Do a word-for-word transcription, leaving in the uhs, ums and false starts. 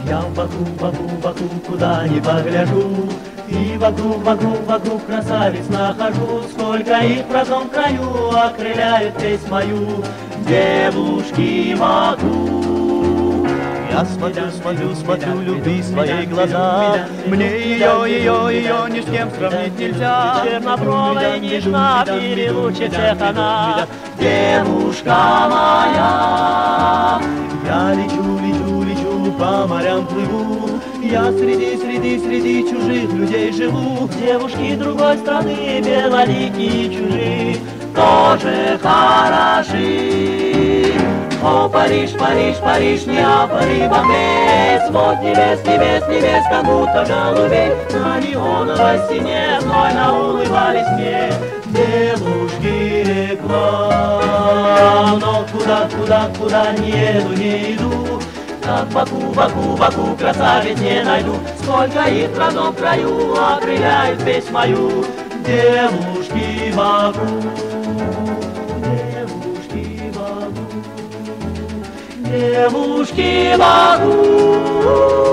Я вокруг, вокруг, вокруг, куда ни погляжу, и вокруг, вокруг, вокруг красавиц нахожу. Сколько их в родном краю окрыляют весь мою девушки вокруг. Я смотрю, смотрю, смотрю, люби свои глаза. Мне ее, ее, ее ни с кем сравнить нельзя. Чернобровая, нежна, перелучше всех она, девушка моя. Я лечу, лечу, лечу, по морям плыву. Я среди, среди, среди чужих людей живу. Девушки другой страны, белоликие чужие, тоже хороши. О, Париж, Париж, Париж, Неаполь и Бомбей, свод небес, небес, небес, как будто голубей. На неоновой стене знойно улыбались мне девушки к вам. Но куда, куда, куда не еду, не иду, как Баку, Баку, Баку красавиц не найду. Сколько их в родном краю окрыляют весь мою девушки Баку. Девушки Баку.